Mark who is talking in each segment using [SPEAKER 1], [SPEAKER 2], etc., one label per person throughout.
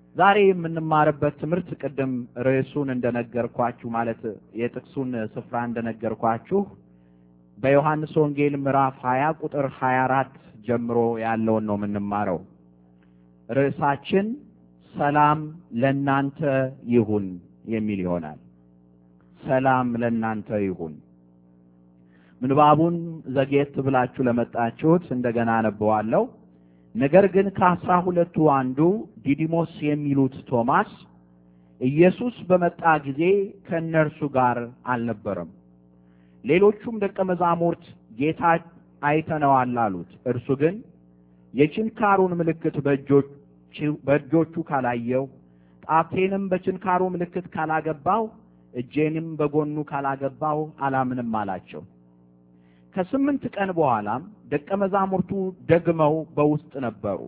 [SPEAKER 1] ዛሬ የምንማርበት ትምህርት ቀደም ርዕሱን እንደነገርኳችሁ ማለት የጥቅሱን ስፍራ እንደነገርኳችሁ በዮሐንስ ወንጌል ምዕራፍ 20 ቁጥር 24 ጀምሮ ያለውን ነው የምንማረው። ርዕሳችን ሰላም ለናንተ ይሁን የሚል ይሆናል። ሰላም ለናንተ ይሁን። ምንባቡን ዘግየት ብላችሁ ለመጣችሁት እንደገና አነበዋለሁ። ነገር ግን ከ12ቱ አንዱ ዲዲሞስ የሚሉት ቶማስ ኢየሱስ በመጣ ጊዜ ከነርሱ ጋር አልነበረም። ሌሎቹም ደቀ መዛሙርት ጌታ አይተነዋል አሉት። እርሱ ግን የችንካሩን ምልክት በእጆቹ ካላየው፣ ጣቴንም በችንካሩ ምልክት ካላገባው፣ እጄንም በጎኑ ካላገባው አላምንም አላቸው። ከ8 ቀን በኋላም ደቀ መዛሙርቱ ደግመው በውስጥ ነበሩ።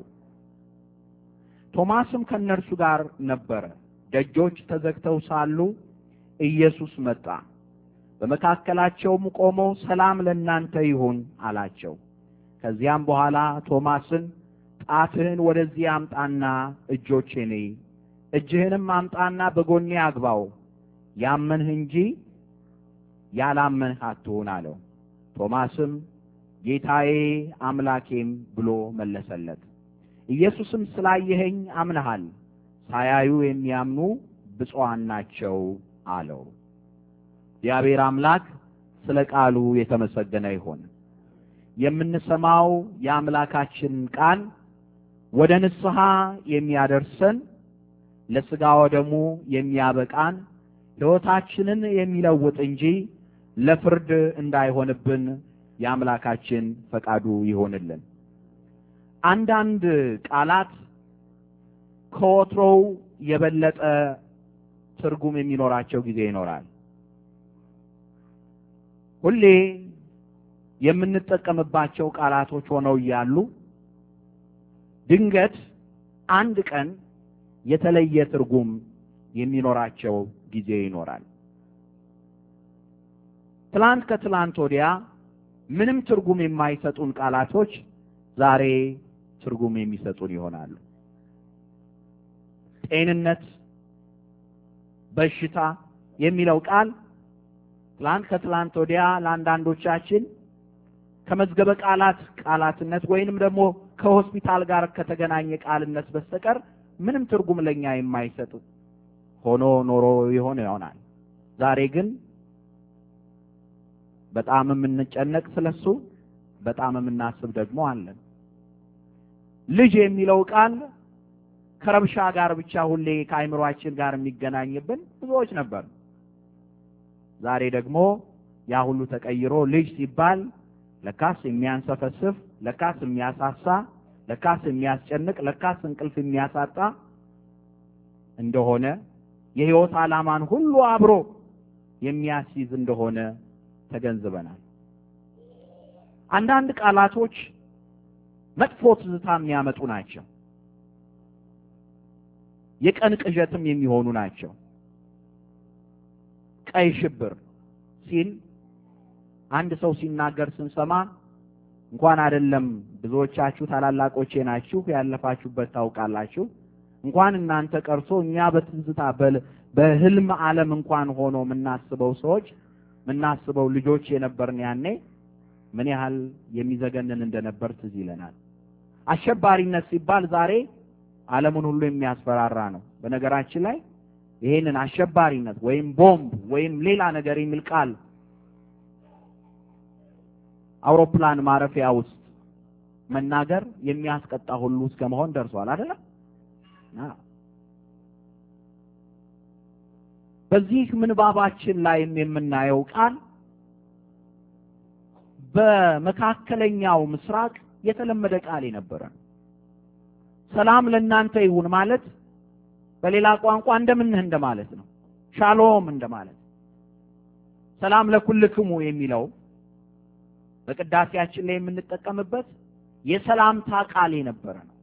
[SPEAKER 1] ቶማስም ከነርሱ ጋር ነበረ። ደጆች ተዘግተው ሳሉ ኢየሱስ መጣ፣ በመካከላቸውም ቆሞ ሰላም ለናንተ ይሁን አላቸው። ከዚያም በኋላ ቶማስን ጣትህን ወደዚህ አምጣና እጆቼን እይ፣ እጅህንም አምጣና በጎኔ አግባው፣ ያመንህ እንጂ ያላመንህ አትሁን አለው። ቶማስም ጌታዬ አምላኬም ብሎ መለሰለት። ኢየሱስም ስላየኸኝ አምነሃል፣ ሳያዩ የሚያምኑ ብፁዓን ናቸው አለው። እግዚአብሔር አምላክ ስለ ቃሉ የተመሰገነ ይሁን። የምንሰማው የአምላካችን ቃል ወደ ንስሐ የሚያደርሰን፣ ለሥጋ ወደሙ የሚያበቃን፣ ሕይወታችንን የሚለውጥ እንጂ ለፍርድ እንዳይሆንብን የአምላካችን ፈቃዱ ይሆንልን። አንዳንድ ቃላት ከወትሮው የበለጠ ትርጉም የሚኖራቸው ጊዜ ይኖራል። ሁሌ የምንጠቀምባቸው ቃላቶች ሆነው እያሉ ድንገት አንድ ቀን የተለየ ትርጉም የሚኖራቸው ጊዜ ይኖራል። ትላንት ከትላንት ወዲያ ምንም ትርጉም የማይሰጡን ቃላቶች ዛሬ ትርጉም የሚሰጡን ይሆናሉ። ጤንነት፣ በሽታ የሚለው ቃል ትላንት ከትላንት ወዲያ ለአንዳንዶቻችን ከመዝገበ ቃላትነት ወይንም ደግሞ ከሆስፒታል ጋር ከተገናኘ ቃልነት በስተቀር ምንም ትርጉም ለኛ የማይሰጥ ሆኖ ኖሮ ይሆናል። ዛሬ ግን በጣም የምንጨነቅ ስለሱ፣ በጣም የምናስብ ደግሞ አለን። ልጅ የሚለው ቃል ከረብሻ ጋር ብቻ ሁሌ ከአይምሮአችን ጋር የሚገናኝብን ብዙዎች ነበር። ዛሬ ደግሞ ያ ሁሉ ተቀይሮ ልጅ ሲባል ለካስ የሚያንሰፈስፍ፣ ለካስ የሚያሳሳ፣ ለካስ የሚያስጨንቅ፣ ለካስ እንቅልፍ የሚያሳጣ እንደሆነ የሕይወት ዓላማን ሁሉ አብሮ የሚያስይዝ እንደሆነ ተገንዝበናል። አንዳንድ ቃላቶች መጥፎ ትዝታ የሚያመጡ ናቸው። የቀን ቅዠትም የሚሆኑ ናቸው። ቀይ ሽብር ሲል አንድ ሰው ሲናገር ስንሰማ እንኳን አይደለም ብዙዎቻችሁ ታላላቆቼ ናችሁ ያለፋችሁበት ታውቃላችሁ፣ እንኳን እናንተ ቀርሶ እኛ በትዝታ በህልም ዓለም እንኳን ሆኖ የምናስበው ሰዎች ምናስበው ልጆች የነበርን ያኔ ምን ያህል የሚዘገነን እንደነበር ትዝ ይለናል። አሸባሪነት ሲባል ዛሬ ዓለሙን ሁሉ የሚያስፈራራ ነው። በነገራችን ላይ ይሄንን አሸባሪነት ወይም ቦምብ ወይም ሌላ ነገር የሚል ቃል አውሮፕላን ማረፊያ ውስጥ መናገር የሚያስቀጣ ሁሉ እስከመሆን ደርሷል አይደል? በዚህ ምንባባችን ላይ የምናየው ቃል በመካከለኛው ምስራቅ የተለመደ ቃል የነበረ ሰላም ለናንተ ይሁን ማለት በሌላ ቋንቋ እንደምንህ እንደማለት ነው። ሻሎም እንደማለት። ሰላም ለኩልክሙ የሚለው በቅዳሴያችን ላይ የምንጠቀምበት የሰላምታ ቃል የነበረ ነው።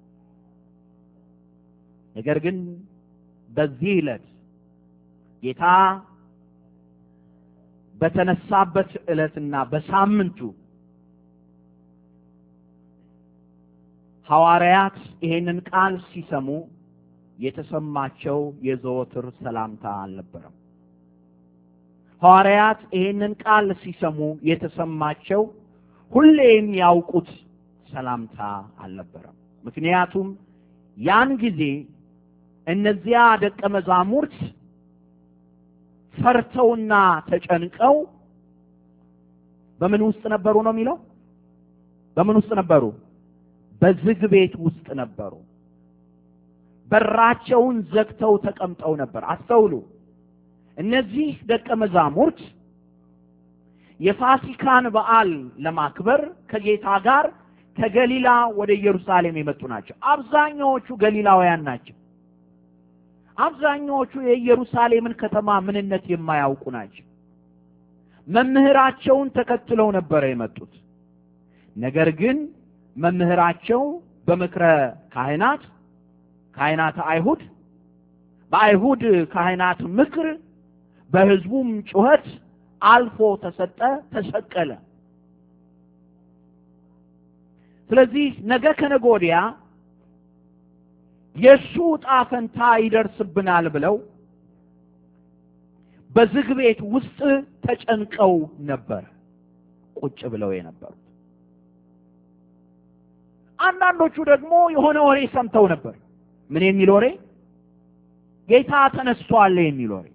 [SPEAKER 1] ነገር ግን በዚህ ዕለት ጌታ በተነሳበት ዕለትና በሳምንቱ ሐዋርያት ይሄንን ቃል ሲሰሙ የተሰማቸው የዘወትር ሰላምታ አልነበረም። ሐዋርያት ይህንን ቃል ሲሰሙ የተሰማቸው ሁሌ የሚያውቁት ሰላምታ አልነበረም። ምክንያቱም ያን ጊዜ እነዚያ ደቀ መዛሙርት ፈርተውና ተጨንቀው በምን ውስጥ ነበሩ ነው የሚለው? በምን ውስጥ ነበሩ? በዝግ ቤት ውስጥ ነበሩ። በራቸውን ዘግተው ተቀምጠው ነበር። አስተውሉ። እነዚህ ደቀ መዛሙርት የፋሲካን በዓል ለማክበር ከጌታ ጋር ከገሊላ ወደ ኢየሩሳሌም የመጡ ናቸው። አብዛኛዎቹ ገሊላውያን ናቸው። አብዛኛዎቹ የኢየሩሳሌምን ከተማ ምንነት የማያውቁ ናቸው። መምህራቸውን ተከትለው ነበር የመጡት። ነገር ግን መምህራቸው በምክረ ካህናት አይሁድ በአይሁድ ካህናት ምክር በሕዝቡም ጩኸት አልፎ ተሰቀለ። ስለዚህ ነገ ከነገ ወዲያ የሱ ጣፈንታ ይደርስብናል ብለው በዝግ ቤት ውስጥ ተጨንቀው ነበር ቁጭ ብለው የነበሩት። አንዳንዶቹ ደግሞ የሆነ ወሬ ሰምተው ነበር። ምን የሚል ወሬ? ጌታ ተነስቷል የሚል ወሬ።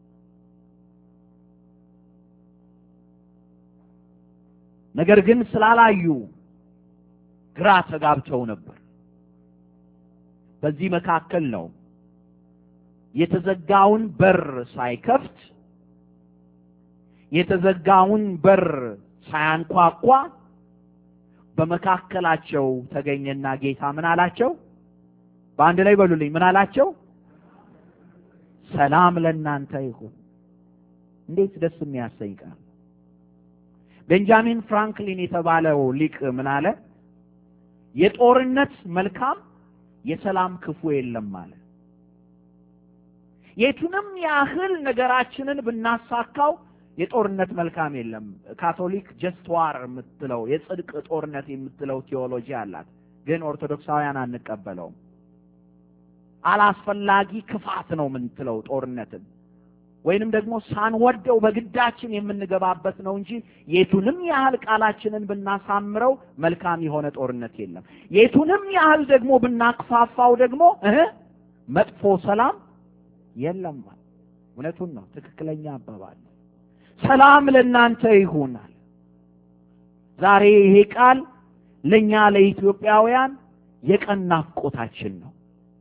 [SPEAKER 1] ነገር ግን ስላላዩ ግራ ተጋብተው ነበር። በዚህ መካከል ነው የተዘጋውን በር ሳይከፍት የተዘጋውን በር ሳያንኳኳ በመካከላቸው ተገኘና ጌታ ምን አላቸው? በአንድ ላይ በሉልኝ። ምን አላቸው? ሰላም ለእናንተ ይሁን። እንዴት ደስ የሚያሰኝ ቃል! ቤንጃሚን ፍራንክሊን የተባለው ሊቅ ምን አለ? የጦርነት መልካም የሰላም ክፉ የለም አለ። የቱንም ያህል ነገራችንን ብናሳካው የጦርነት መልካም የለም። ካቶሊክ ጀስት ዋር የምትለው የጽድቅ ጦርነት የምትለው ቲዮሎጂ አላት። ግን ኦርቶዶክሳውያን አንቀበለውም። አላስፈላጊ ክፋት ነው የምንትለው ጦርነትን፣ ወይንም ደግሞ ሳንወደው በግዳችን የምንገባበት ነው እንጂ የቱንም ያህል ቃላችንን ብናሳምረው መልካም የሆነ ጦርነት የለም። የቱንም ያህል ደግሞ ብናክፋፋው ደግሞ መጥፎ ሰላም የለም። እውነቱን ነው። ትክክለኛ አባባል። ሰላም ለእናንተ ይሁናል። ዛሬ ይሄ ቃል ለኛ ለኢትዮጵያውያን የቀን ናፍቆታችን ነው።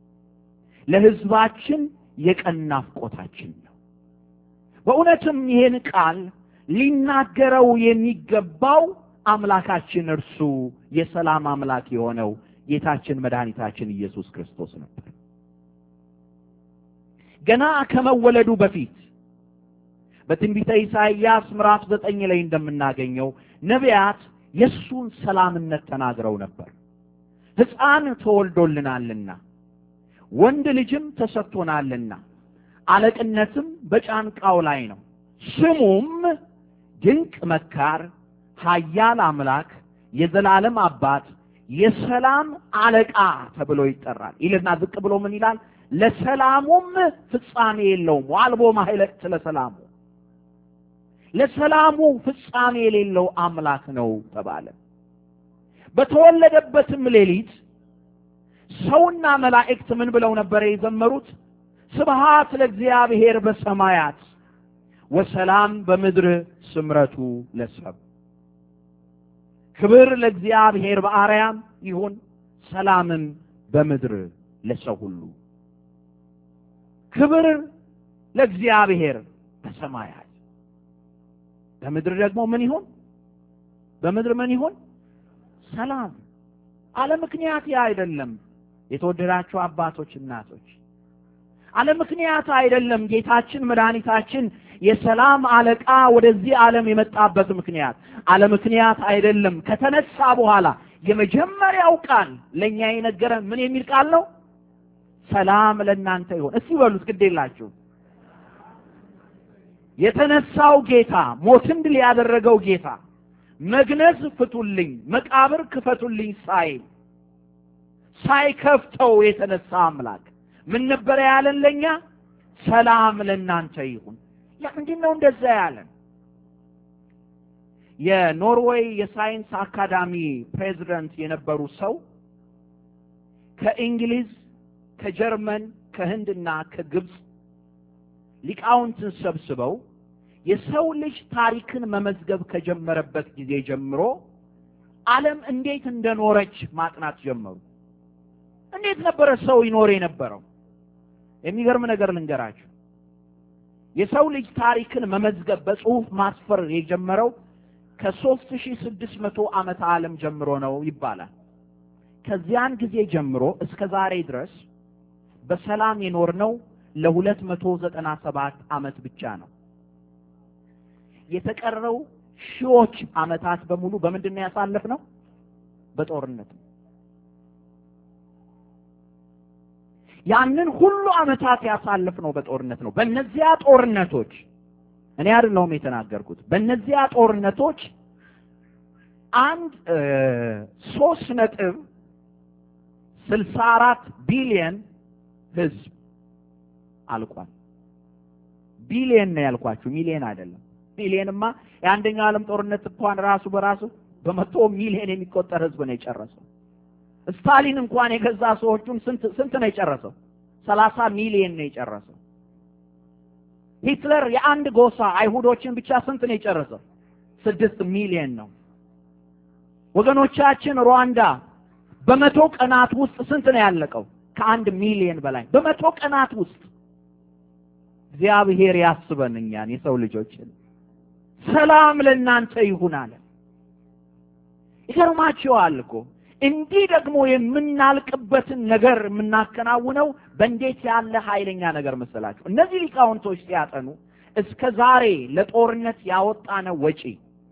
[SPEAKER 1] ለሕዝባችን የቀን ናፍቆታችን ነው። በእውነትም ይሄን ቃል ሊናገረው የሚገባው አምላካችን እርሱ የሰላም አምላክ የሆነው ጌታችን መድኃኒታችን ኢየሱስ ክርስቶስ ነበር። ገና ከመወለዱ በፊት በትንቢተ ኢሳይያስ ምዕራፍ 9 ላይ እንደምናገኘው ነቢያት የሱን ሰላምነት ተናግረው ነበር። ሕፃን ተወልዶልናልና ወንድ ልጅም ተሰጥቶናልና አለቅነትም በጫንቃው ላይ ነው፣ ስሙም ድንቅ መካር፣ ኃያል አምላክ፣ የዘላለም አባት፣ የሰላም አለቃ ተብሎ ይጠራል ይልና ዝቅ ብሎ ምን ይላል? ለሰላሙም ፍጻሜ የለውም። ዋልቦ ማህለቅ ለሰላሙ፣ ለሰላሙ ፍጻሜ የሌለው አምላክ ነው ተባለ። በተወለደበትም ሌሊት ሰውና መላእክት ምን ብለው ነበር የዘመሩት? ስብሐት ለእግዚአብሔር በሰማያት ወሰላም በምድር ስምረቱ ለሰብ። ክብር ለእግዚአብሔር በአርያም ይሁን፣ ሰላምም በምድር ለሰው ሁሉ። ክብር ለእግዚአብሔር በሰማያት፣ በምድር ደግሞ ምን ይሁን? በምድር ምን ይሁን? ሰላም። አለ ምክንያት አይደለም። የተወደዳችሁ አባቶች፣ እናቶች፣ አለ ምክንያት አይደለም። ጌታችን መድኃኒታችን የሰላም አለቃ ወደዚህ ዓለም የመጣበት ምክንያት አለ ምክንያት አይደለም። ከተነሳ በኋላ የመጀመሪያው ቃል ለኛ የነገረን ምን የሚል ቃል ነው? ሰላም ለእናንተ ይሁን። እስቲ በሉት፣ ግድ የላችሁ። የተነሳው ጌታ፣ ሞትን ድል ያደረገው ጌታ መግነዝ ፍቱልኝ፣ መቃብር ክፈቱልኝ ሳይከፍተው የተነሳ አምላክ፣ ምን ነበር ያለን ለኛ? ሰላም ለእናንተ ይሁን። ለምንድነው እንደዛ ያለን? የኖርዌይ የሳይንስ አካዳሚ ፕሬዝዳንት የነበሩ ሰው ከእንግሊዝ፣ ከጀርመን፣ ከህንድና ከግብጽ ሊቃውንትን ሰብስበው የሰው ልጅ ታሪክን መመዝገብ ከጀመረበት ጊዜ ጀምሮ ዓለም እንዴት እንደኖረች ማጥናት ጀመሩ። እንዴት ነበር ሰው ይኖር የነበረው? የሚገርም ነገር ልንገራችሁ። የሰው ልጅ ታሪክን መመዝገብ በጽሁፍ ማስፈር የጀመረው ከ3600 ዓመተ ዓለም ጀምሮ ነው ይባላል። ከዚያን ጊዜ ጀምሮ እስከ ዛሬ ድረስ በሰላም የኖርነው ለ297 ዓመት ብቻ ነው። የተቀረው ሺዎች ዓመታት በሙሉ በምንድነው ያሳለፍነው? በጦርነት። ያንን ሁሉ ዓመታት ያሳለፍነው በጦርነት ነው። በእነዚያ ጦርነቶች እኔ አይደለሁም የተናገርኩት። በእነዚያ ጦርነቶች 3.64 ቢሊዮን ህዝብ አልቋል። ቢሊዮን ነው ያልኳችሁ፣ ሚሊዮን አይደለም። ሚሊዮንማ የአንደኛው ዓለም ጦርነት እንኳን ራሱ በራሱ በመቶ ሚሊዮን የሚቆጠር ህዝብ ነው የጨረሰው። ስታሊን እንኳን የገዛ ሰዎቹን ስንት ነው የጨረሰው? 30 ሚሊዮን ነው የጨረሰው። ሂትለር የአንድ ጎሳ አይሁዶችን ብቻ ስንት ነው የጨረሰው? 6 ሚሊዮን ነው። ወገኖቻችን ሩዋንዳ በመቶ ቀናት ውስጥ ስንት ነው ያለቀው? ከ1 ሚሊዮን በላይ በመቶ ቀናት ውስጥ። እግዚአብሔር ያስበን እኛን የሰው ልጆችን። ሰላም ለእናንተ ይሁን አለ። ይገርማችኋል እኮ እንዲህ ደግሞ የምናልቅበትን ነገር የምናከናውነው በእንዴት ያለ ኃይለኛ ነገር መሰላችሁ? እነዚህ ሊቃውንቶች ሲያጠኑ እስከ ዛሬ ለጦርነት ያወጣነው ወጪ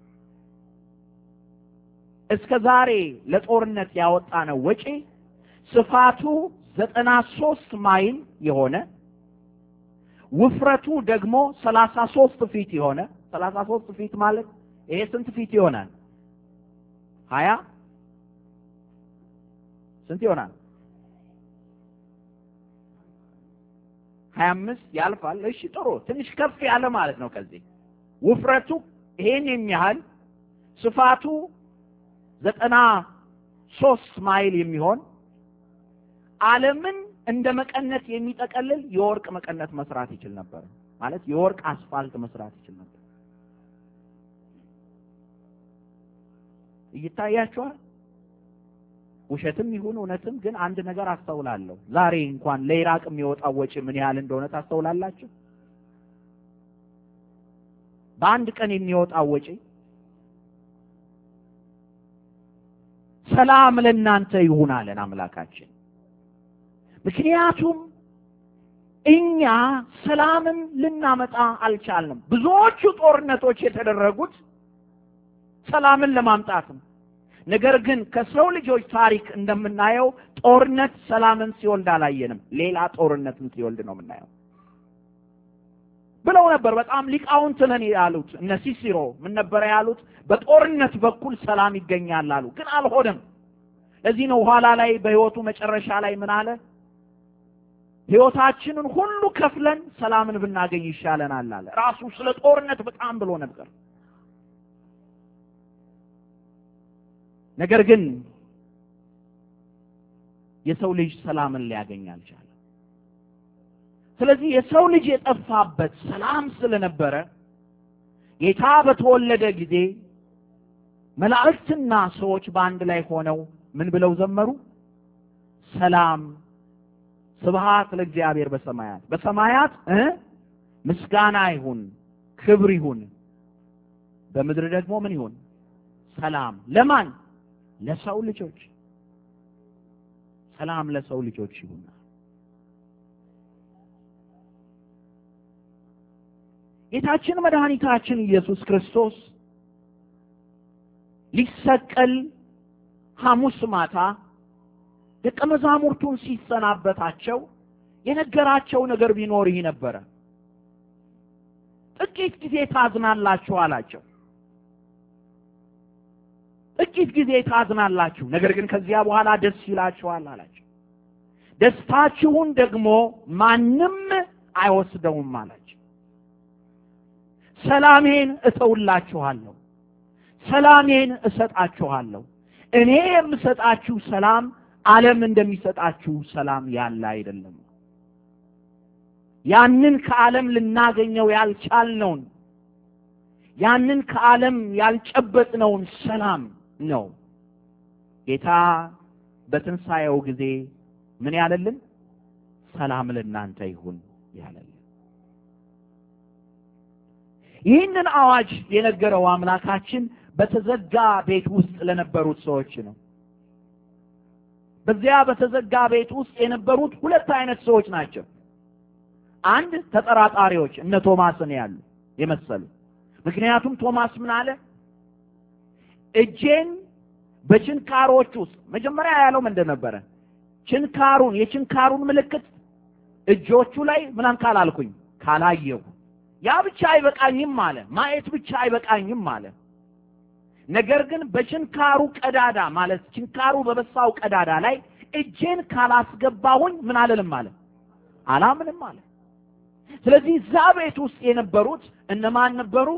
[SPEAKER 1] ስፋቱ 93 ማይል የሆነ ውፍረቱ ደግሞ 33 ፊት የሆነ 33 ፊት ማለት ይሄ ስንት ፊት ይሆናል? 20 ስንት ይሆናል? 25 ያልፋል። እሺ ጥሩ፣ ትንሽ ከፍ ያለ ማለት ነው። ከዚህ ውፍረቱ ይሄን የሚያህል ስፋቱ 93 ማይል የሚሆን ዓለምን እንደ መቀነት የሚጠቀልል የወርቅ መቀነት መስራት ይችል ነበር። ማለት የወርቅ አስፋልት መስራት ይችል ነበር። ይታያችኋል? ውሸትም ይሁን እውነትም ግን አንድ ነገር አስተውላለሁ። ዛሬ እንኳን ለኢራቅ የሚወጣው ወጪ ምን ያህል እንደሆነ ታስተውላላችሁ? በአንድ ቀን የሚወጣው ወጪ። ሰላም ለእናንተ ይሁን አለን አምላካችን። ምክንያቱም እኛ ሰላምን ልናመጣ አልቻልንም። ብዙዎቹ ጦርነቶች የተደረጉት ሰላምን ለማምጣት ነው። ነገር ግን ከሰው ልጆች ታሪክ እንደምናየው ጦርነት ሰላምን ሲወልድ አላየንም። ሌላ ጦርነትን ሲወልድ ነው የምናየው ብለው ነበር በጣም ሊቃውንት ነን ያሉት እነ ሲሲሮ። ምን ነበር ያሉት? በጦርነት በኩል ሰላም ይገኛል አሉ። ግን አልሆነም። ለዚህ ነው ኋላ ላይ በህይወቱ መጨረሻ ላይ ምን አለ? ህይወታችንን ሁሉ ከፍለን ሰላምን ብናገኝ ይሻለናል አለ። ራሱ ስለ ጦርነት በጣም ብሎ ነበር። ነገር ግን የሰው ልጅ ሰላምን ሊያገኝ አልቻለም። ስለዚህ የሰው ልጅ የጠፋበት ሰላም ስለነበረ ጌታ በተወለደ ጊዜ መላእክትና ሰዎች በአንድ ላይ ሆነው ምን ብለው ዘመሩ? ሰላም ስብሐት ለእግዚአብሔር በሰማያት፣ በሰማያት ምስጋና ይሁን ክብር ይሁን፣ በምድር ደግሞ ምን ይሁን? ሰላም። ለማን? ለሰው ልጆች። ሰላም ለሰው ልጆች ይሁን። ጌታችን መድኃኒታችን ኢየሱስ ክርስቶስ ሊሰቀል ሐሙስ ማታ ደቀ መዛሙርቱን ሲሰናበታቸው የነገራቸው ነገር ቢኖር ይህ ነበረ። ጥቂት ጊዜ ታዝናላችሁ አላቸው። ጥቂት ጊዜ ታዝናላችሁ፣ ነገር ግን ከዚያ በኋላ ደስ ይላችኋል አላቸው። ደስታችሁን ደግሞ ማንም አይወስደውም አላቸው። ሰላሜን እተውላችኋለሁ፣ ሰላሜን እሰጣችኋለሁ። እኔ የምሰጣችሁ ሰላም ዓለም እንደሚሰጣችሁ ሰላም ያለ አይደለም። ያንን ከዓለም ልናገኘው ያልቻልነውን ያንን ከዓለም ያልጨበጥነውን ሰላም ነው ጌታ በትንሣኤው ጊዜ ምን ያለልን? ሰላም ለእናንተ ይሁን ያለልን። ይህንን አዋጅ የነገረው አምላካችን በተዘጋ ቤት ውስጥ ለነበሩት ሰዎች ነው። በዚያ በተዘጋ ቤት ውስጥ የነበሩት ሁለት አይነት ሰዎች ናቸው። አንድ ተጠራጣሪዎች እነ ቶማስን ያሉ የመሰሉ። ምክንያቱም ቶማስ ምን አለ? እጄን በችንካሮች ውስጥ መጀመሪያ ያለው ምንድን ነበረ? የችንካሩን ምልክት እጆቹ ላይ ምናምን ካላልኩኝ ካላየው ያ ብቻ አይበቃኝም አለ። ማየት ብቻ አይበቃኝም አለ። ነገር ግን በችንካሩ ቀዳዳ ማለት ችንካሩ በበሳው ቀዳዳ ላይ እጄን ካላስገባሁኝ ምን አልልም አለ፣ አላምንም አለ። ስለዚህ እዛ ቤት ውስጥ የነበሩት እነማን ነበሩ?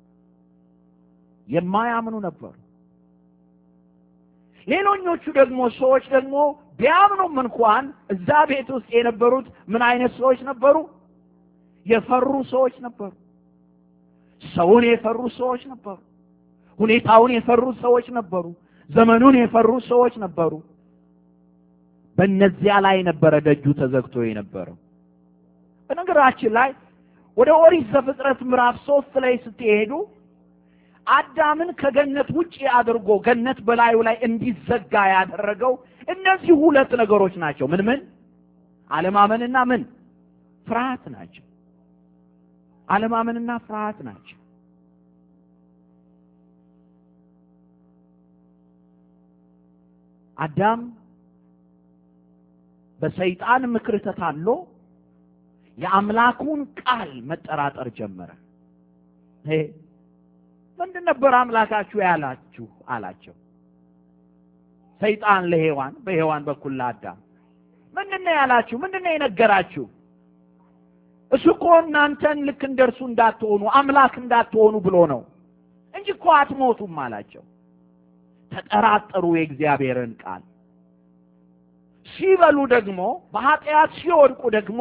[SPEAKER 1] የማያምኑ ነበሩ። ሌሎኞቹ ደግሞ ሰዎች ደግሞ ቢያምኑም እንኳን እዛ ቤት ውስጥ የነበሩት ምን አይነት ሰዎች ነበሩ? የፈሩ ሰዎች ነበሩ። ሰውን የፈሩ ሰዎች ነበሩ። ሁኔታውን የፈሩ ሰዎች ነበሩ። ዘመኑን የፈሩ ሰዎች ነበሩ። በእነዚያ ላይ ነበረ ደጁ ተዘግቶ የነበረው። በነገራችን ላይ ወደ ኦሪት ዘፍጥረት ምዕራፍ 3 ላይ ስትሄዱ አዳምን ከገነት ውጪ አድርጎ ገነት በላዩ ላይ እንዲዘጋ ያደረገው እነዚህ ሁለት ነገሮች ናቸው። ምን? አለማመንና ምን? ፍርሃት ናቸው። አለማመንና ፍርሃት ናቸው። አዳም በሰይጣን ምክር ተታሎ የአምላኩን ቃል መጠራጠር ጀመረ። ምንድን ነበር አምላካችሁ ያላችሁ አላቸው። ሰይጣን ለሔዋን በሔዋን በኩል ለአዳም ምንድን ነው ያላችሁ? ምንድን ነው የነገራችሁ? እሱ እኮ እናንተን ልክ እንደርሱ እንዳትሆኑ አምላክ እንዳትሆኑ ብሎ ነው እንጂ እኮ አትሞቱም አላቸው። ተጠራጠሩ የእግዚአብሔርን ቃል። ሲበሉ ደግሞ በኃጢአት ሲወድቁ ደግሞ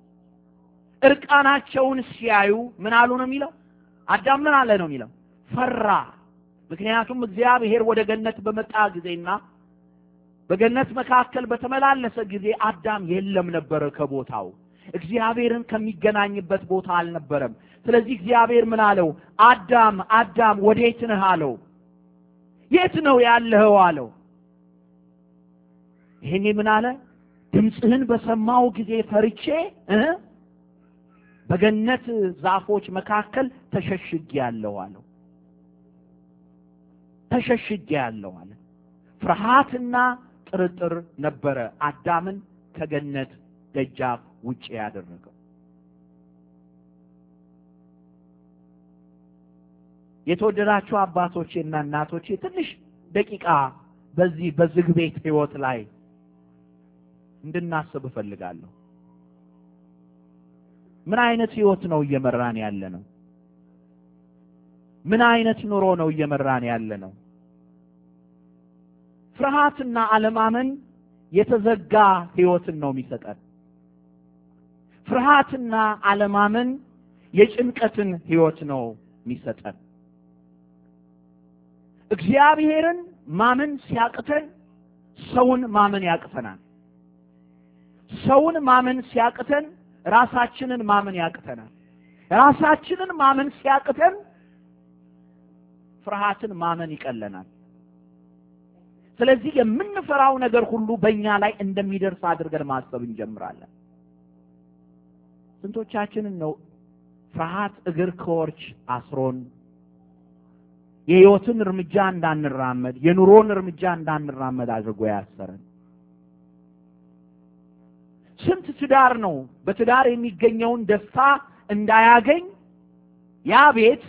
[SPEAKER 1] እርቃናቸውን ሲያዩ ምን አሉ ነው የሚለው? አዳም ምን አለ ነው የሚለው? ፈራ። ምክንያቱም እግዚአብሔር ወደ ገነት በመጣ ጊዜና በገነት መካከል በተመላለሰ ጊዜ አዳም የለም ነበር ከቦታው። እግዚአብሔርን ከሚገናኝበት ቦታ አልነበረም። ስለዚህ እግዚአብሔር ምን አለው? አዳም አዳም ወዴት ነህ አለው። የት ነው ያለኸው አለው። ይሄኔ ምን አለ? ድምጽህን በሰማው ጊዜ ፈርቼ በገነት ዛፎች መካከል ተሸሽጌያለሁ አለው። ተሸሽጌያለሁ አለ። ፍርሃትና ጥርጥር ነበረ አዳምን ከገነት ደጃፍ ውጪ ያደረገው። የተወደዳችሁ አባቶቼና እናቶቼ ትንሽ ደቂቃ በዚህ በዝግ ቤት ህይወት ላይ እንድናስብ እፈልጋለሁ። ምን አይነት ህይወት ነው እየመራን ያለነው? ምን አይነት ኑሮ ነው እየመራን ያለነው? ፍርሃትና አለማመን የተዘጋ ህይወትን ነው የሚሰጠን። ፍርሃትና አለማመን የጭንቀትን ህይወት ነው የሚሰጠን። እግዚአብሔርን ማመን ሲያቅተን ሰውን ማመን ያቅተናል። ሰውን ማመን ሲያቅተን ራሳችንን ማመን ያቅተናል። ራሳችንን ማመን ሲያቅተን ፍርሃትን ማመን ይቀለናል። ስለዚህ የምንፈራው ነገር ሁሉ በእኛ ላይ እንደሚደርስ አድርገን ማሰብ እንጀምራለን። ስንቶቻችንን ነው ፍርሃት እግር ከወርች አስሮን የህይወትን እርምጃ እንዳንራመድ የኑሮን እርምጃ እንዳንራመድ አድርጎ ያሰረን? ስንት ትዳር ነው በትዳር የሚገኘውን ደስታ እንዳያገኝ ያ ቤት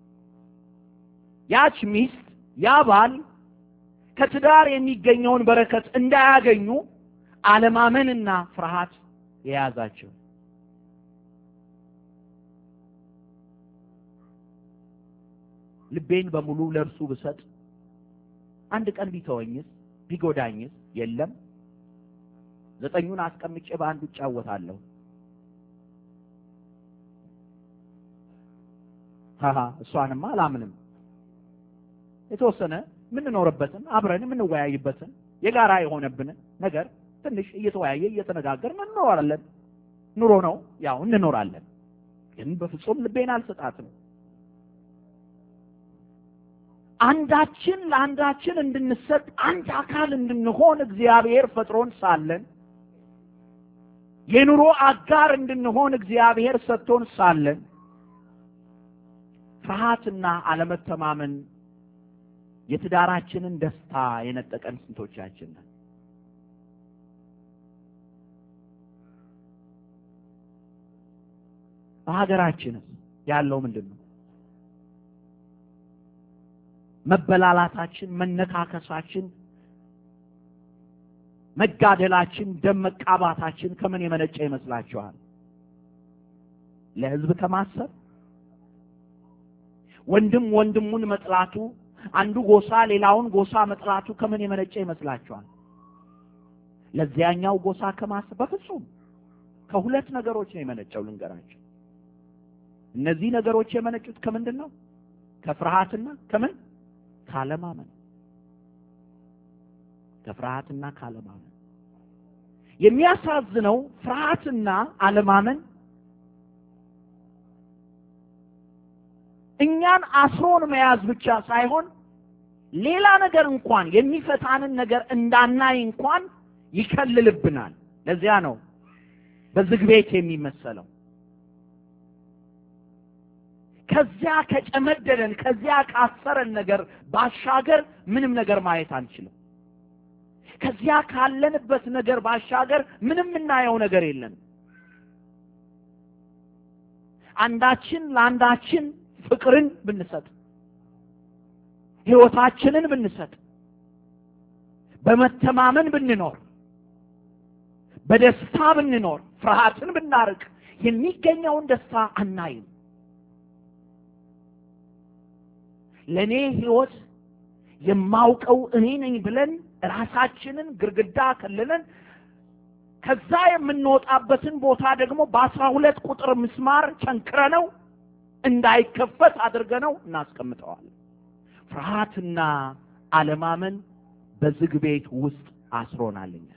[SPEAKER 1] ያች ሚስት ያ ባል ከትዳር የሚገኘውን በረከት እንዳያገኙ አለማመንና ፍርሃት የያዛቸው። ልቤን በሙሉ ለእርሱ ብሰጥ አንድ ቀን ቢተወኝስ ቢጎዳኝስ? የለም 9ኙን አስቀምጬ በአንዱ እጫወታለሁ። እሷንማ አላምንም። የተወሰነ ምንኖርበትን አብረን ምንወያይበትን የጋራ የሆነብን ነገር ትንሽ እየተወያየ እየተነጋገርን እንኖራለን። ኑሮ ነው ያው እንኖራለን። ግን በፍጹም ልቤን አልሰጣትም። አንዳችን ለአንዳችን እንድንሰጥ አንድ አካል እንድንሆን እግዚአብሔር ፈጥሮን ሳለን የኑሮ አጋር እንድንሆን እግዚአብሔር ሰጥቶን ሳለን ፍርሃትና አለመተማመን የትዳራችንን ደስታ የነጠቀን ስንቶቻችን ነን? በሀገራችን ያለው ምንድነው? መበላላታችን፣ መነካከሳችን፣ መጋደላችን፣ ደም መቃባታችን ከምን የመነጨ ይመስላችኋል? ለሕዝብ ከማሰብ ወንድም ወንድሙን መጥላቱ፣ አንዱ ጎሳ ሌላውን ጎሳ መጥላቱ ከምን የመነጨ ይመስላችኋል? ለዚያኛው ጎሳ ከማሰብ በፍጹም ከሁለት ነገሮች ነው የመነጨው። ልንገራችሁ። እነዚህ ነገሮች የመነጩት ከምንድነው? ከፍርሃትና ከምን? ካለማመን። ከፍርሃትና ካለማመን። የሚያሳዝነው ፍርሃትና አለማመን እኛን አስሮን መያዝ ብቻ ሳይሆን ሌላ ነገር እንኳን የሚፈታንን ነገር እንዳናይ እንኳን ይከልልብናል። ለዚያ ነው በዝግ ቤት የሚመሰለው። ከዚያ ከጨመደደን ከዚያ ካሰረን ነገር ባሻገር ምንም ነገር ማየት አንችልም። ከዚያ ካለንበት ነገር ባሻገር ምንም እናየው ነገር የለም። አንዳችን ለአንዳችን ፍቅርን ብንሰጥ፣ ሕይወታችንን ብንሰጥ፣ በመተማመን ብንኖር፣ በደስታ ብንኖር፣ ፍርሃትን ብናርቅ የሚገኘውን ደስታ አናይም። ለኔ ሕይወት የማውቀው እኔ ነኝ ብለን ራሳችንን ግርግዳ ከልለን ከዛ የምንወጣበትን ቦታ ደግሞ በ12 ቁጥር ምስማር ቸንክረነው እንዳይከፈት አድርገነው እናስቀምጠዋለን። ፍርሃትና አለማመን በዝግ ቤት ውስጥ አስሮናልኛ።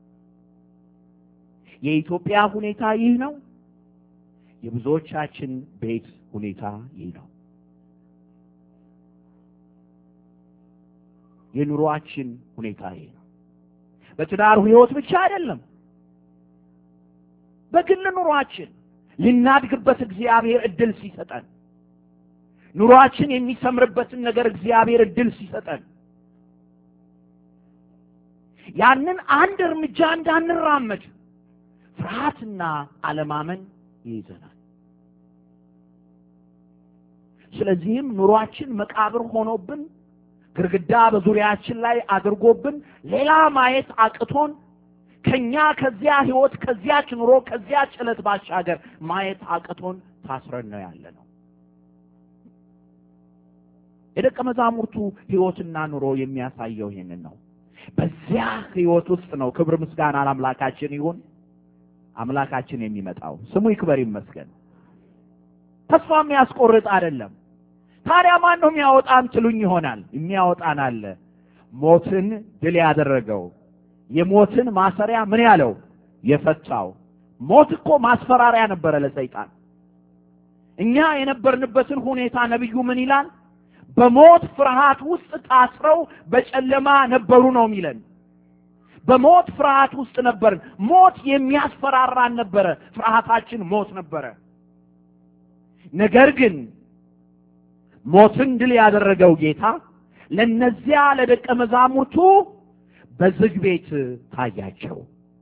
[SPEAKER 1] የኢትዮጵያ ሁኔታ ይህ ነው። የብዙዎቻችን ቤት ሁኔታ ይህ ነው። የኑሮአችን ሁኔታ ይህ ነው። በትዳር ሕይወት ብቻ አይደለም፣ በግል ኑሮአችን ልናድግበት እግዚአብሔር እድል ሲሰጠን፣ ኑሮአችን የሚሰምርበትን ነገር እግዚአብሔር እድል ሲሰጠን ያንን አንድ እርምጃ እንዳንራመድ ፍርሃትና አለማመን ይይዘናል። ስለዚህም ኑሮአችን መቃብር ሆኖብን ግርግዳ በዙሪያችን ላይ አድርጎብን ሌላ ማየት አቅቶን ከኛ ከዚያ ሕይወት ከዚያች ኑሮ ከዚያች ዕለት ባሻገር ማየት አቅቶን ታስረን ነው ያለነው። የደቀ መዛሙርቱ ሕይወትና ኑሮ የሚያሳየው ይሄንን ነው። በዚያ ሕይወት ውስጥ ነው ክብር ምስጋና ለአምላካችን ይሁን አምላካችን የሚመጣው። ስሙ ይክበር ይመስገን። ተስፋ የሚያስቆርጥ አይደለም። ታዲያ ማን ነው የሚያወጣን ትሉኝ ይሆናል። የሚያወጣን አለ። ሞትን ድል ያደረገው የሞትን ማሰሪያ ምን ያለው የፈታው። ሞት እኮ ማስፈራሪያ ነበረ ለሰይጣን። እኛ የነበርንበትን ሁኔታ ነብዩ ምን ይላል? በሞት ፍርሃት ውስጥ ታስረው በጨለማ ነበሩ ነው የሚለን። በሞት ፍርሃት ውስጥ ነበር። ሞት የሚያስፈራራን ነበረ። ፍርሃታችን ሞት ነበረ። ነገር ግን ሞትን ድል ያደረገው ጌታ ለነዚያ ለደቀ መዛሙርቱ በዝግ ቤት ታያቸው።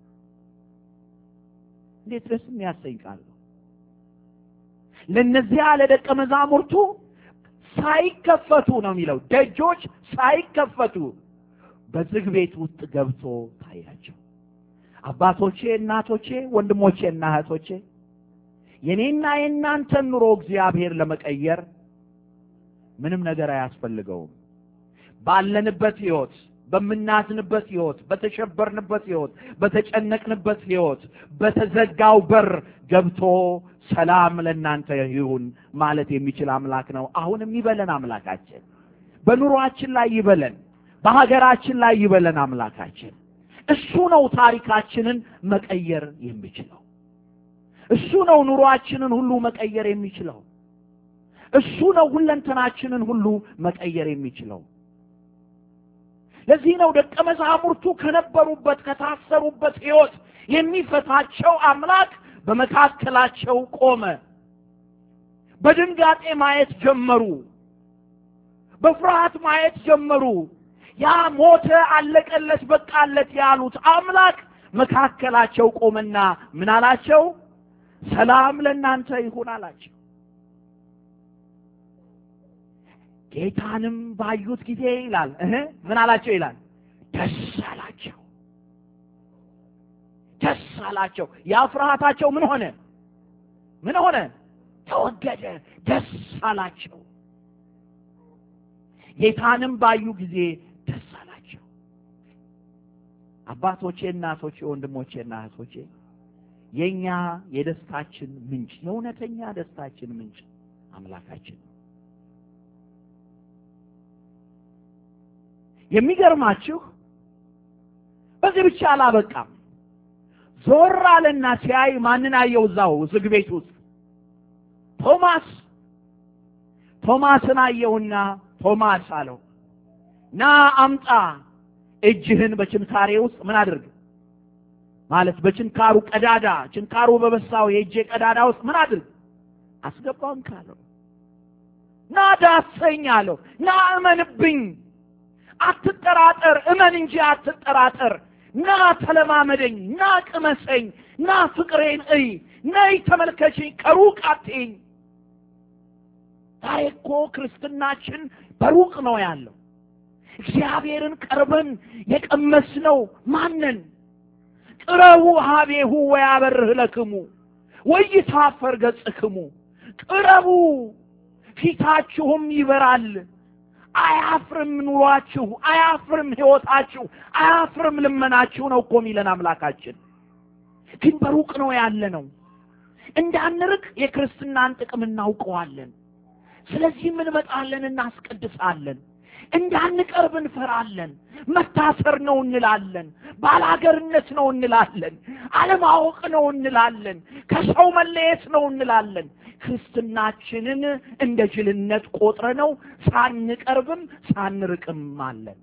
[SPEAKER 1] እንዴት ደስ የሚያሰኝ ቃል ነው! ለነዚያ ለደቀ መዛሙርቱ ሳይከፈቱ ነው የሚለው፣ ደጆች ሳይከፈቱ በዝግ ቤት ውስጥ ገብቶ ታያቸው። አባቶቼ እናቶቼ ወንድሞቼና እህቶቼ የኔና የናንተን ኑሮ እግዚአብሔር ለመቀየር ምንም ነገር አያስፈልገውም ባለንበት ህይወት በመናዝንበት ህይወት በተሸበርንበት ህይወት በተጨነቅንበት ህይወት በተዘጋው በር ገብቶ ሰላም ለናንተ ይሁን ማለት የሚችል አምላክ ነው አሁንም ይበለን አምላካችን በኑሯችን ላይ ይበለን በሀገራችን ላይ ይበለን አምላካችን እሱ ነው ታሪካችንን መቀየር የሚችለው እሱ ነው ኑሯችንን ሁሉ መቀየር የሚችለው እሱ ነው ሁለንተናችንን ሁሉ መቀየር የሚችለው ለዚህ ነው ደቀ መዛሙርቱ ከነበሩበት ከታሰሩበት ህይወት የሚፈታቸው አምላክ በመካከላቸው ቆመ በድንጋጤ ማየት ጀመሩ በፍርሃት ማየት ጀመሩ ያ ሞተ አለቀለት በቃለት ያሉት አምላክ መካከላቸው ቆመና ምን አላቸው ሰላም ለናንተ ይሁን አላቸው ጌታንም ባዩት ጊዜ ይላል ምን አላቸው ይላል ደስ አላቸው ያ ፍርሃታቸው ምን ሆነ ተወገደ ደስ አላቸው ጌታንም ባዩ ጊዜ ደስ አላቸው አባቶቼ እናቶቼ ወንድሞቼና እህቶቼ የኛ የደስታችን ምንጭ የእውነተኛ ደስታችን ምንጭ አምላካችን የሚገርማችሁ በዚህ ብቻ አላበቃም ዞር አለና ሲያይ ማንን አየው እዛው ዝግ ቤት ውስጥ ቶማስን አየውና ቶማስ አለው ና አምጣ እጅህን በችንካሬ ውስጥ ምን አድርግ ማለት በችንካሩ ቀዳዳ ችንካሩ በበሳው የእጄ ቀዳዳ ውስጥ ምን አድርግ አስገባን ካለው ና ዳሰኝ አለው ና እመንብኝ አትጠራጠር እመን እንጂ አትጠራጠር ና ተለማመደኝ ና ቅመሰኝ ና ፍቅሬን እይ ነይ ተመልከችኝ ከሩቅ አትይኝ ታይኮ ክርስትናችን በሩቅ ነው ያለው እግዚአብሔርን ቀርበን የቀመስነው ማንን ቅረቡ ሀቤሁ ወያበርህ ለክሙ ወይታፈር ገጽክሙ ቅረቡ ፊታችሁም ይበራል አያፍርም ኑሯችሁ አያፍርም ህይወታችሁ አያፍርም ልመናችሁ ነው እኮ ሚለን አምላካችን ግን በሩቅ ነው ያለነው እንዳንርቅ የክርስትናን ጥቅም እናውቀዋለን ስለዚህ ምን መጣለን እናስቀድሳለን እንዳንቀርብ እንፈራለን መታሰር ነው እንላለን ባላገርነት ነው እንላለን አለማወቅ ነው እንላለን ከሰው መለየት ነው እንላለን ክርስትናችንን እንደ ጅልነት ቆጥረነው ሳንቀርብም ሳንርቅም አለን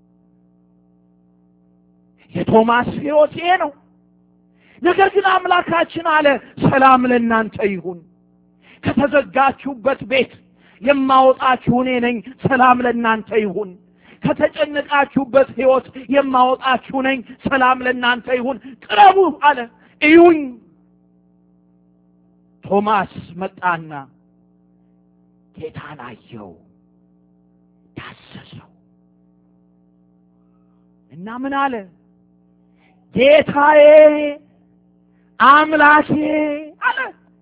[SPEAKER 1] የቶማስ ህይወት ይሄ ነው ነገር ግን አምላካችን አለ ሰላም ለናንተ ይሁን ከተዘጋችሁበት ቤት የማወጣችሁ እኔ ነኝ ሰላም ለናንተ ይሁን ከተጨነቃችሁበት ህይወት የማወጣችሁ ነኝ ሰላም ለናንተ ይሁን ቅረቡ አለ እዩኝ ቶማስ መጣና ጌታን አየው ዳሰሰው እና ምን አለ ጌታዬ አምላኬ አለ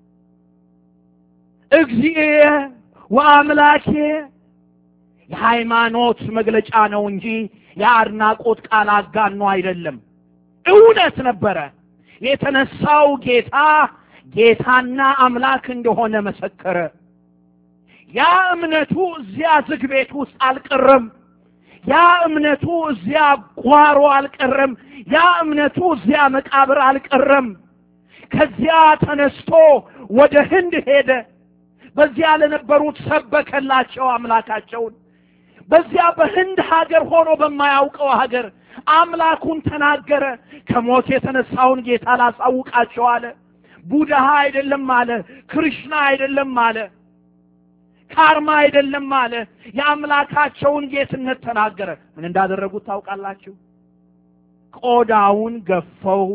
[SPEAKER 1] እግዚአብሔር ወአምላኬ የሃይማኖት መግለጫ ነው እንጂ የአድናቆት ቃል አጋኖ አይደለም እውነት ነበረ የተነሳው ጌታና አምላክ እንደሆነ መሰከረ ያ እምነቱ እዚያ ዝግ ቤት ውስጥ አልቀረም ያ እምነቱ እዚያ ጓሮ አልቀረም ያ እምነቱ እዚያ መቃብር አልቀረም ከዚያ ተነስቶ ወደ ህንድ ሄደ በዚያ ለነበሩት ሰበከላቸው አምላካቸውን በዚያ በህንድ ሀገር ሆኖ በማያውቀው ሀገር አምላኩን ተናገረ ከሞት የተነሳውን ጌታ ላሳውቃቸው አለ ቡድሃ አይደለም አለ ክርስና አይደለም አለ ካርማ አይደለም አለ የአምላካቸውን ጌትነት ተናገረ ምን እንዳደረጉት ታውቃላችሁ ቆዳውን ገፈው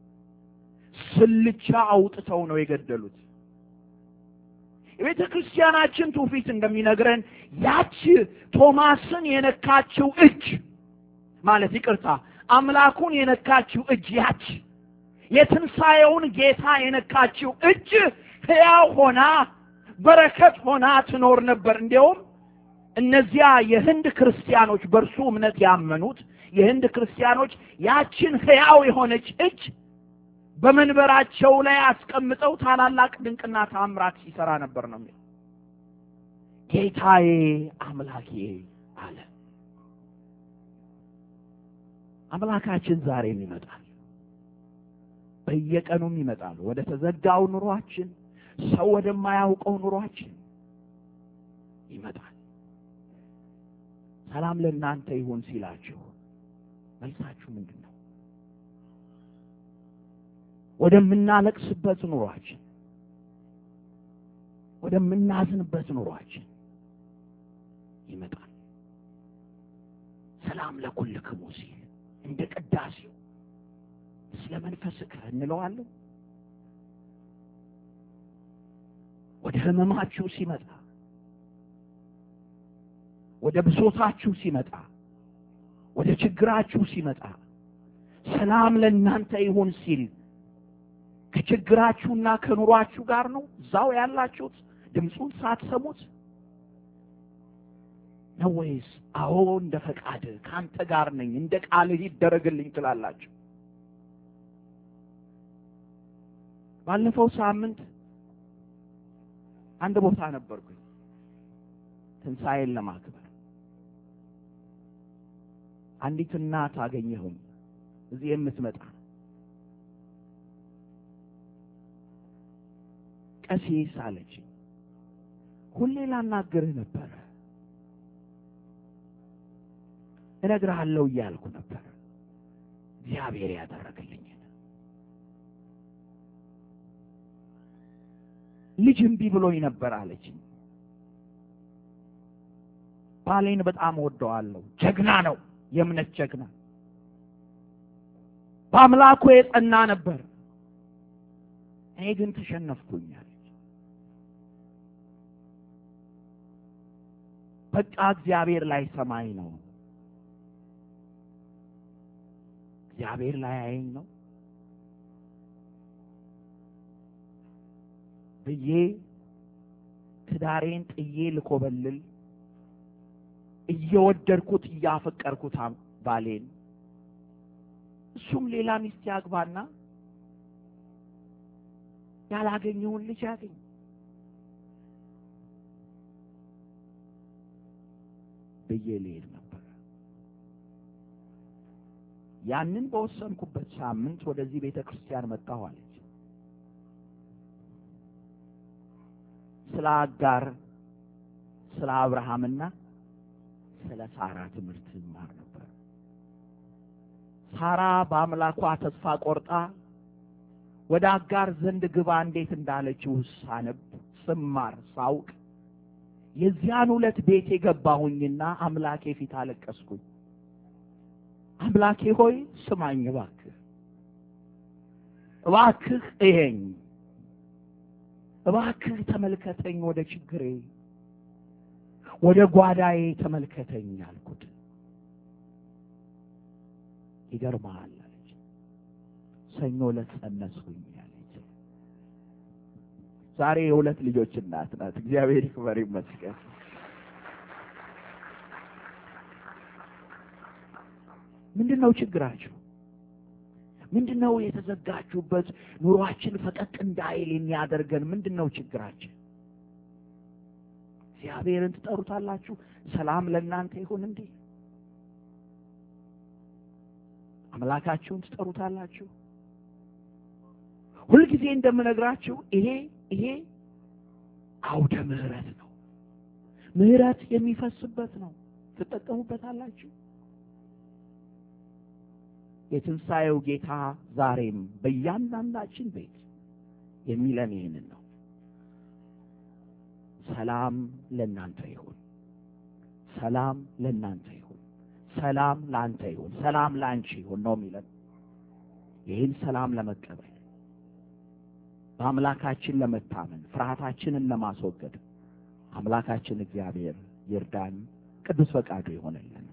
[SPEAKER 1] ስልቻ አውጥተው ነው የገደሉት የቤተ ክርስቲያናችን ትውፊት እንደሚነግረን ያቺ ቶማስን የነካችው እጅ ማለት ይቅርታ አምላኩን የነካችው እጅ ያቺ የትንሣኤውን ጌታ የነካችው እጅ ሕያው ሆና በረከት ሆና ትኖር ነበር። እንዲያውም እነዚያ የህንድ ክርስቲያኖች በእርሱ እምነት ያመኑት የህንድ ክርስቲያኖች ያችን ሕያው የሆነች እጅ በመንበራቸው ላይ አስቀምጠው ታላላቅ ድንቅና ተአምራት ሲሰራ ነበር ነው የሚለው። ጌታዬ አምላኬ አለ። አምላካችን ዛሬም ይመጣል፣ በየቀኑም ይመጣል። ወደ ተዘጋው ኑሯችን፣ ሰው ወደማያውቀው ኑሯችን ይመጣል። ሰላም ለእናንተ ይሁን ሲላችሁ መልሳችሁ ምንድነው? ወደምናለቅስበት ኑሯችን፣ ወደምናዝንበት ኑሯችን ይመጣል። ሰላም ለኩልክሙ ሲል እንደ ቅዳሴው ስለ መንፈስከ እንለዋለን። ወደ ህመማችሁ ሲመጣ፣ ወደ ብሶታችሁ ሲመጣ፣ ወደ ችግራችሁ ሲመጣ ሰላም ለእናንተ ይሁን ሲል ከችግራችሁና ከኑሯችሁ ጋር ነው እዛው ያላችሁት ድምፁን ሳትሰሙት ነው ወይስ አዎ እንደ ፈቃድ ካንተ ጋር ነኝ እንደ ቃልህ ይደረግልኝ ትላላችሁ? ባለፈው ሳምንት አንድ ቦታ ነበርኩኝ ትንሣኤን ለማክበር። አንዲት እናት አገኘሁኝ እዚህ የምትመጣ ቀሲስ አለች። ሁሌ ላናግርህ ነበር እነግርሃለሁ እያልኩ ነበር እግዚአብሔር ያደረገልኝ። ልጅ እምቢ ብሎኝ ነበር አለች። ባሌን በጣም ወደዋለሁ፣ ጀግና ነው፣ የእምነት ጀግና፣ በአምላኩ የጸና ነበር። እኔ ግን ተሸነፍኩኝ አለች። በቃ እግዚአብሔር ላይ ሰማይ ነው፣ እግዚአብሔር ላይ አይን ነው ብዬ ትዳሬን ጥዬ ልኮበልል እየወደድኩት እያፈቀርኩት ባሌን እሱም ሌላ ሚስት ያግባና ያላገኘውን ልጅ ያገኝ ብዬ ልሄድ ነበር። ያንን በወሰንኩበት ሳምንት ወደዚህ ቤተክርስቲያን መጣሁ አለች። ስለ አጋር፣ ስለ አብርሃምና ስለ ሳራ ትምህርት ማር ነበር። ሳራ በአምላኳ ተስፋ ቆርጣ ወደ አጋር ዘንድ ግባ እንዴት እንዳለችው ሳነብ ስማር ሳውቅ የዚያን ዕለት ቤት የገባሁኝና አምላኬ ፊት አለቀስኩኝ። አምላኬ ሆይ ስማኝ እባክህ፣ እባክህ እየኝ፣ እባክህ ተመልከተኝ፣ ወደ ችግሬ ወደ ጓዳዬ ተመልከተኝ አልኩት። ይገርማል አለች። ሰኞ ዕለት ጸነስኩኝ አለች። ዛሬ የሁለት ልጆች እናት ናት። እግዚአብሔር ይክበር ይመስገን። ምንድነው ችግራችሁ? ምንድነው የተዘጋችሁበት ኑሯችን ፈቀቅ እንዳይል የሚያደርገን ምንድነው ችግራችን? እግዚአብሔርን ትጠሩታላችሁ፣ ሰላም ለእናንተ ይሁን እንዴ? አምላካችሁን ትጠሩታላችሁ? ሁልጊዜ እንደምነግራችሁ ይሄ አውደ ምህረት ነው። ምህረት የሚፈስበት ነው። ትጠቀሙበታላችሁ። የትንሣኤው ጌታ ዛሬም በእያንዳንዳችን ቤት የሚለን ይህንን ነው። ሰላም ለእናንተ ይሁን፣ ሰላም ለእናንተ ይሁን፣ ሰላም ለአንተ ይሁን፣ ሰላም ለአንቺ ይሁን ነው የሚለን። ይህን ሰላም ለመቀበል በአምላካችን ለመታመን ፍርሃታችንን ለማስወገድ አምላካችን እግዚአብሔር ይርዳን። ቅዱስ ፈቃዱ ይሆንልን።